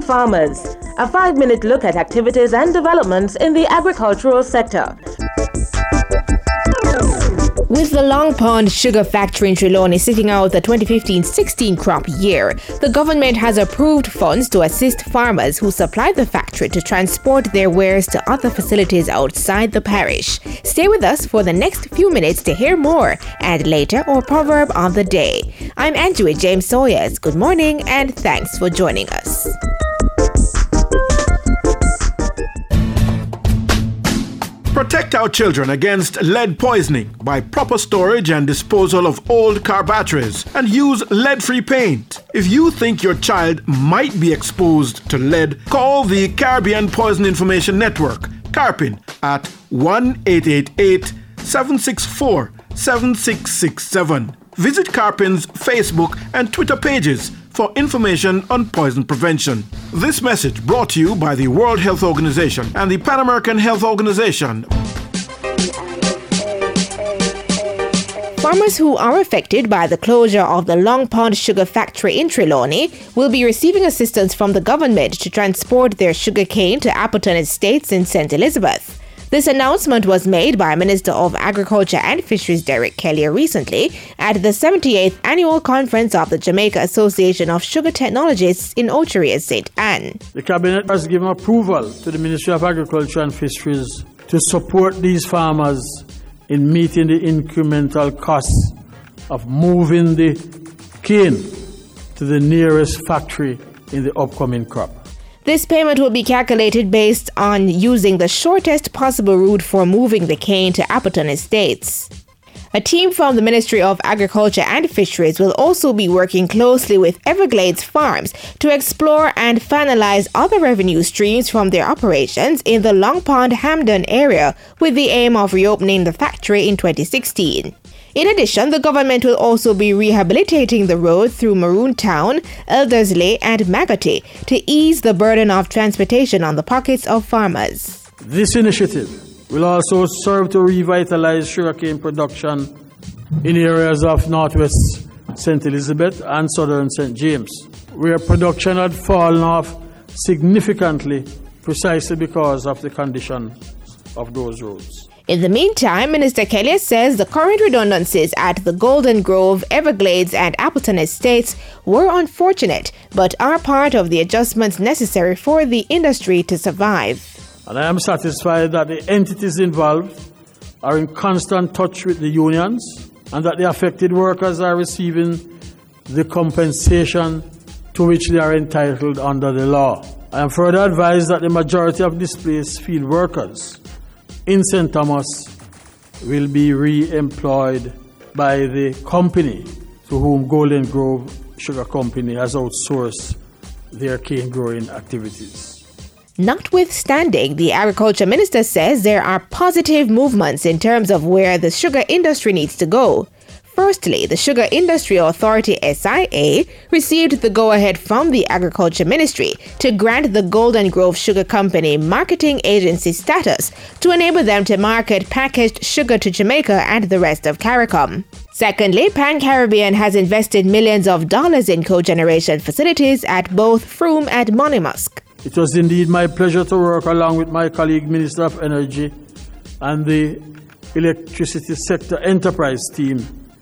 Farmers, a 5-minute look at activities and developments in the agricultural sector. With the Long Pond Sugar Factory in Trelawney sitting out the 2015-16 crop year, the government has approved funds to assist farmers who supply the factory to transport their wares to other facilities outside the parish. Stay with us for the next few minutes to hear more, and later our proverb of the day. I'm Andrew James Sawyers. Good morning and thanks for joining us. Protect our children against lead poisoning by proper storage and disposal of old car batteries, and use lead-free paint. If you think your child might be exposed to lead, call the Caribbean Poison Information Network, CARPIN, at 1-888-764-7667. Visit CARPIN's Facebook and Twitter pages for information on poison prevention. This message brought to you by the World Health Organization and the Pan American Health Organization. Farmers who are affected by the closure of the Long Pond Sugar Factory in Trelawney will be receiving assistance from the government to transport their sugarcane to Appleton Estates in St. Elizabeth. This announcement was made by Minister of Agriculture and Fisheries Derek Kelly recently at the 78th Annual Conference of the Jamaica Association of Sugar Technologists in Ochery, St. Anne. The Cabinet has given approval to the Ministry of Agriculture and Fisheries to support these farmers in meeting the incremental costs of moving the cane to the nearest factory in the upcoming crop. This payment will be calculated based on using the shortest possible route for moving the cane to Appleton Estates. A team from the Ministry of Agriculture and Fisheries will also be working closely with Everglades Farms to explore and finalize other revenue streams from their operations in the Long Pond Hamden area with the aim of reopening the factory in 2016. In addition, the government will also be rehabilitating the road through Maroon Town, Eldersley and Magotty to ease the burden of transportation on the pockets of farmers. This initiative will also serve to revitalize sugarcane production in areas of northwest St. Elizabeth and southern St. James, where production had fallen off significantly precisely because of the condition of those roads. In the meantime, Minister Kelly says the current redundancies at the Golden Grove, Everglades and Appleton Estates were unfortunate, but are part of the adjustments necessary for the industry to survive. And I am satisfied that the entities involved are in constant touch with the unions and that the affected workers are receiving the compensation to which they are entitled under the law. I am further advised that the majority of displaced field workers in St. Thomas will be re-employed by the company to whom Golden Grove Sugar Company has outsourced their cane growing activities. Notwithstanding, the Agriculture Minister says there are positive movements in terms of where the sugar industry needs to go. Firstly, the Sugar Industry Authority SIA received the go-ahead from the Agriculture Ministry to grant the Golden Grove Sugar Company marketing agency status to enable them to market packaged sugar to Jamaica and the rest of CARICOM. Secondly, Pan Caribbean has invested millions of dollars in cogeneration facilities at both Frome and Monimusk. It was indeed my pleasure to work along with my colleague Minister of Energy and the Electricity Sector Enterprise team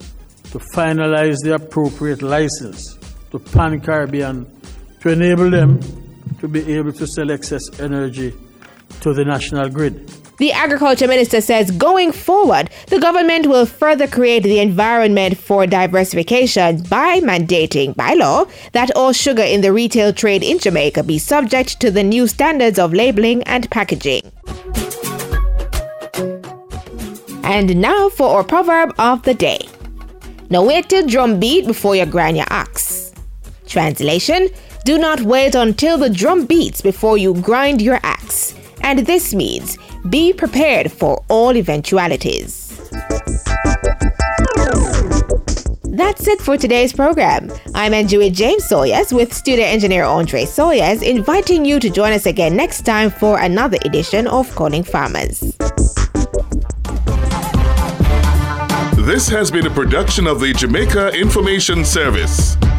to finalize the appropriate license to Pan Caribbean to enable them to be able to sell excess energy to the national grid. The Agriculture Minister says going forward, the government will further create the environment for diversification by mandating by law that all sugar in the retail trade in Jamaica be subject to the new standards of labeling and packaging. And now for our proverb of the day. Now wait till drum beat before you grind your ox. Translation: do not wait until the drum beats before you grind your axe. And this means be prepared for all eventualities. That's it for today's program. I'm Andrew James Sawyers with studio engineer Andre Sawyers, inviting you to join us again next time for another edition of Calling Farmers. This has been a production of the Jamaica Information Service.